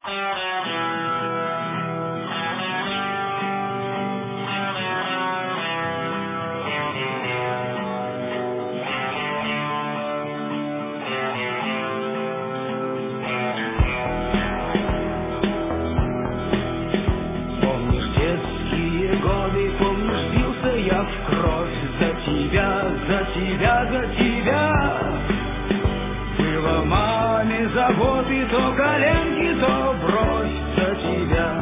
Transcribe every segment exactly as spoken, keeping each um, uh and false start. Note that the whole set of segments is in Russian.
Помнишь детские годы, помнишь, бился я в кровь за тебя, за тебя, за тебя. Было маме заботы, то коленки, то бровь за тебя.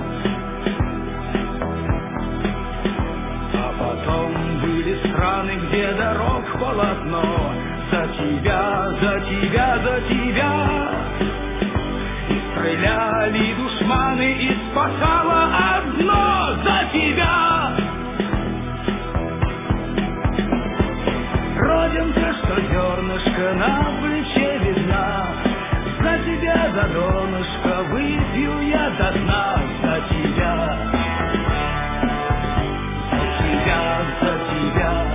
А потом были страны, где дорог полотно, за тебя, за тебя, за тебя. И стреляли душманы, и спасало одно за тебя. Родинка, что зернышко на плече видна, за тебя, за донышко выпью я до дна. За тебя, за тебя, за тебя.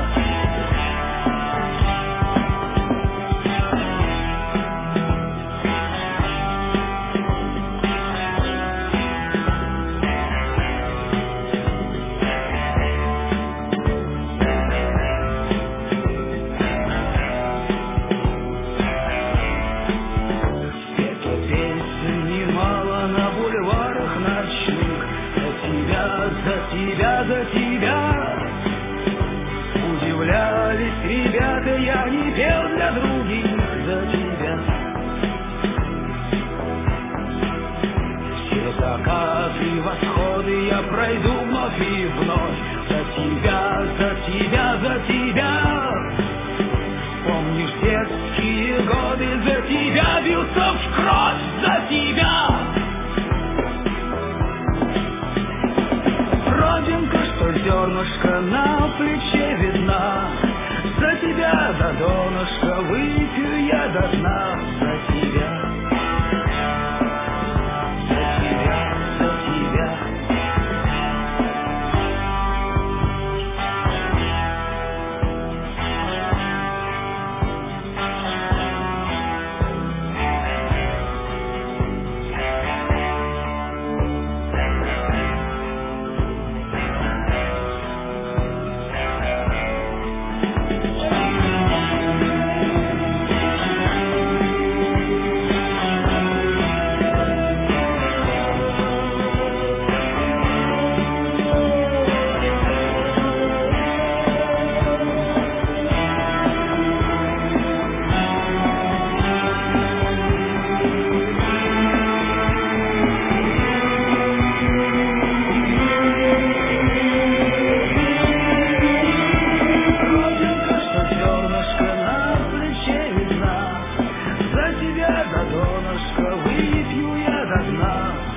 За тебя, за тебя. Удивлялись ребята, я не пел для других, за тебя. Все закаты и восходы я пройду вновь и вновь. За тебя, за тебя, за тебя. Помнишь детские годы, за тебя бился в кровь, за тебя. Родинка, что зернышко на плече видна, за тебя, за донышко выпью я до дна. За тебя, за тебя, за тебя. За донышко выпью я до дна.